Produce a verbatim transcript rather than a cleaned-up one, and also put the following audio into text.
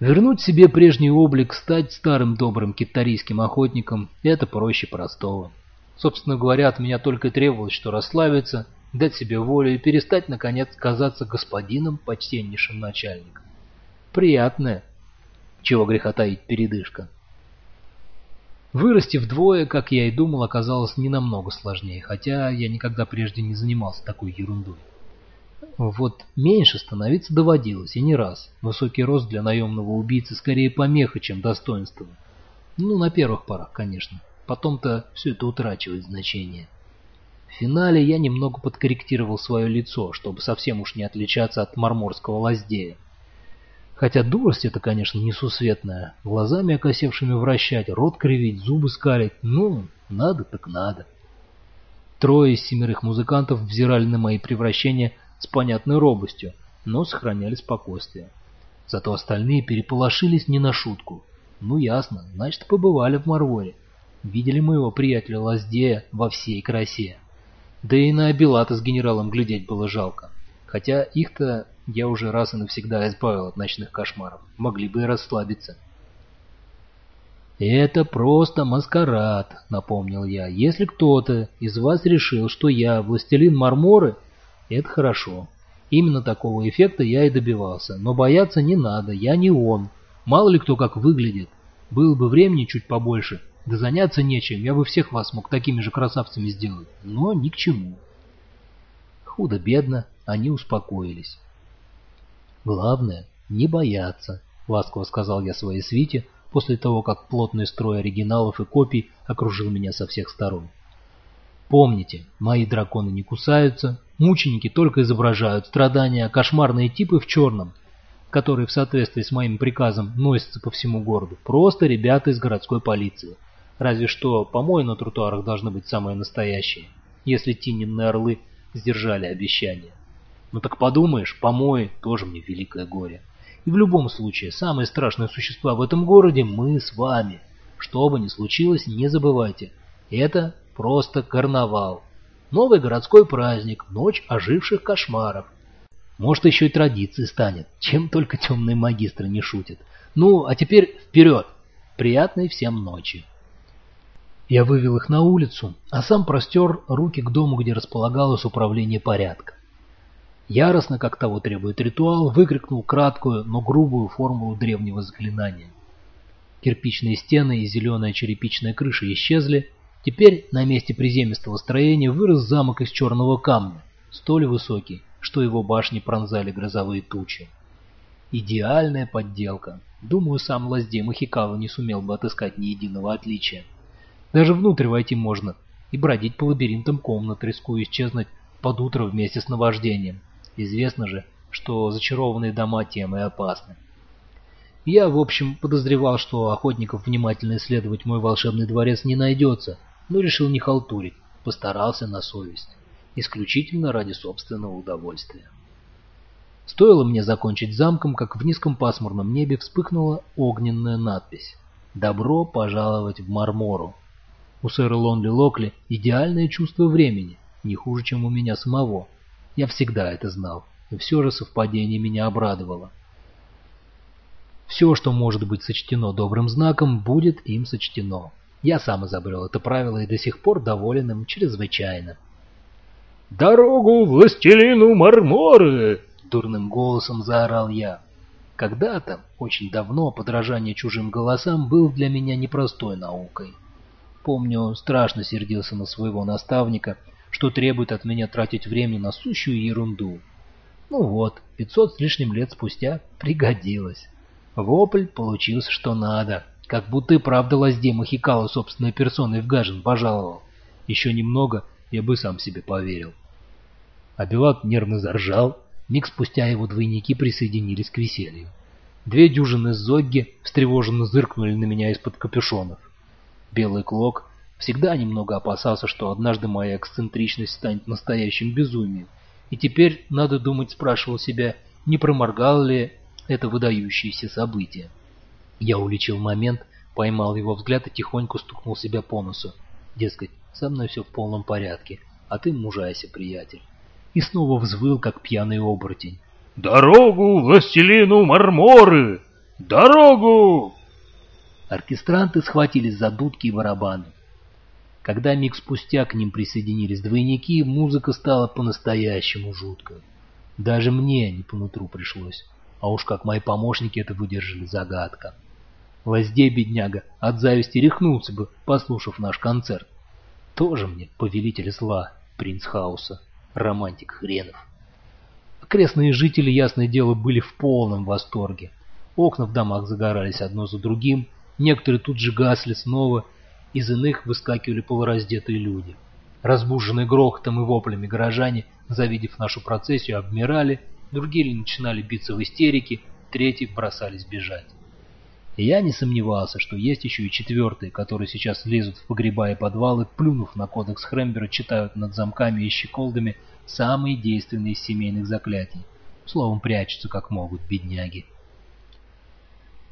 Вернуть себе прежний облик, стать старым добрым китарийским охотником – это проще простого. Собственно говоря, от меня только и требовалось, что расслабиться, дать себе волю и перестать, наконец, казаться господином, почтеннейшим начальником. Приятная, чего греха таить, передышка. Вырасти вдвое, как я и думал, оказалось не намного сложнее, хотя я никогда прежде не занимался такой ерундой. Вот меньше становиться доводилось, и не раз. Высокий рост для наемного убийцы скорее помеха, чем достоинство. Ну, на первых порах, конечно. Потом-то все это утрачивает значение. В финале я немного подкорректировал свое лицо, чтобы совсем уж не отличаться от марморского лоздея. Хотя дурость это, конечно, несусветная. Глазами окосевшими вращать, рот кривить, зубы скалить. Ну, надо так надо. Трое из семерых музыкантов взирали на мои превращения с понятной робостью, но сохраняли спокойствие. Зато остальные переполошились не на шутку. Ну ясно, значит, побывали в Марворе. Видели моего приятеля Лоздея во всей красе. Да и на Абилата с генералом глядеть было жалко. Хотя их-то я уже раз и навсегда избавил от ночных кошмаров. Могли бы и расслабиться. «Это просто маскарад», — напомнил я. «Если кто-то из вас решил, что я властелин Марморы, это хорошо. Именно такого эффекта я и добивался. Но бояться не надо, я не он. Мало ли кто как выглядит. Было бы времени чуть побольше, да заняться нечем, я бы всех вас мог такими же красавцами сделать. Но ни к чему». Худо-бедно они успокоились. «Главное, не бояться», — ласково сказал я своей свите, после того, как плотный строй оригиналов и копий окружил меня со всех сторон. «Помните, мои драконы не кусаются, мученики только изображают страдания, а кошмарные типы в черном, которые в соответствии с моим приказом носятся по всему городу, просто ребята из городской полиции. Разве что помои на тротуарах должны быть самые настоящие, если тиненные орлы сдержали обещание. Ну так подумаешь, помои тоже мне великое горе. И в любом случае, самые страшные существа в этом городе мы с вами. Что бы ни случилось, не забывайте, это просто карнавал. Новый городской праздник, ночь оживших кошмаров. Может, еще и традицией станет, чем только темные магистры не шутят. Ну, а теперь вперед! Приятной всем ночи!» Я вывел их на улицу, а сам простер руки к дому, где располагалось управление порядка. Яростно, как того требует ритуал, выкрикнул краткую, но грубую формулу древнего заклинания. Кирпичные стены и зеленая черепичная крыша исчезли. Теперь на месте приземистого строения вырос замок из черного камня, столь высокий, что его башни пронзали грозовые тучи. Идеальная подделка. Думаю, сам Лоздей Махикава не сумел бы отыскать ни единого отличия. Даже внутрь войти можно и бродить по лабиринтам комнат, рискуя исчезнуть под утро вместе с наваждением. Известно же, что зачарованные дома тем и опасны. Я, в общем, подозревал, что охотников внимательно исследовать мой волшебный дворец не найдется, но решил не халтурить, постарался на совесть, исключительно ради собственного удовольствия. Стоило мне закончить замком, как в низком пасмурном небе вспыхнула огненная надпись «Добро пожаловать в Мармору». У сэра Лонли Локли идеальное чувство времени, не хуже, чем у меня самого. Я всегда это знал, и все же совпадение меня обрадовало. Все, что может быть сочтено добрым знаком, будет им сочтено. Я сам изобрел это правило и до сих пор доволен им чрезвычайно. «Дорогу властелину Марморы!» — дурным голосом заорал я. Когда-то, очень давно, подражание чужим голосам было для меня непростой наукой. Помню, страшно сердился на своего наставника, что требует от меня тратить время на сущую ерунду. Ну вот, пятьсот с лишним лет спустя пригодилось. Вопль получился что надо, как будто и правда Лоздей Махикала собственной персоной в Гажин пожаловал. Еще немного, я бы сам себе поверил. Абилат нервно заржал, миг спустя его двойники присоединились к веселью. Две дюжины зогги встревоженно зыркнули на меня из-под капюшонов. Белый Клок всегда немного опасался, что однажды моя эксцентричность станет настоящим безумием, и теперь, надо думать, спрашивал себя, не проморгал ли это выдающееся событие. Я уличил момент, поймал его взгляд и тихонько стукнул себя по носу. Дескать, со мной все в полном порядке, а ты мужайся, приятель. И снова взвыл, как пьяный оборотень. «Дорогу властелину Марморы!» «Дорогу!» Оркестранты схватились за дудки и барабаны. Когда миг спустя к ним присоединились двойники, музыка стала по-настоящему жуткой. Даже мне не по нутру пришлось, а уж как мои помощники это выдержали, загадка. Лаздей, бедняга, от зависти рехнулся бы, послушав наш концерт. Тоже мне повелитель зла, принц хаоса, романтик хренов. Окрестные жители, ясное дело, были в полном восторге. Окна в домах загорались одно за другим, некоторые тут же гасли снова, из иных выскакивали полураздетые люди. Разбуженные грохотом и воплями горожане, завидев нашу процессию, обмирали, другие начинали биться в истерике, третьи бросались бежать. И я не сомневался, что есть еще и четвертые, которые сейчас лезут в погреба и подвалы, плюнув на кодекс Хрембера, читают над замками и щеколдами самые действенные из семейных заклятий. Словом, прячутся как могут, бедняги.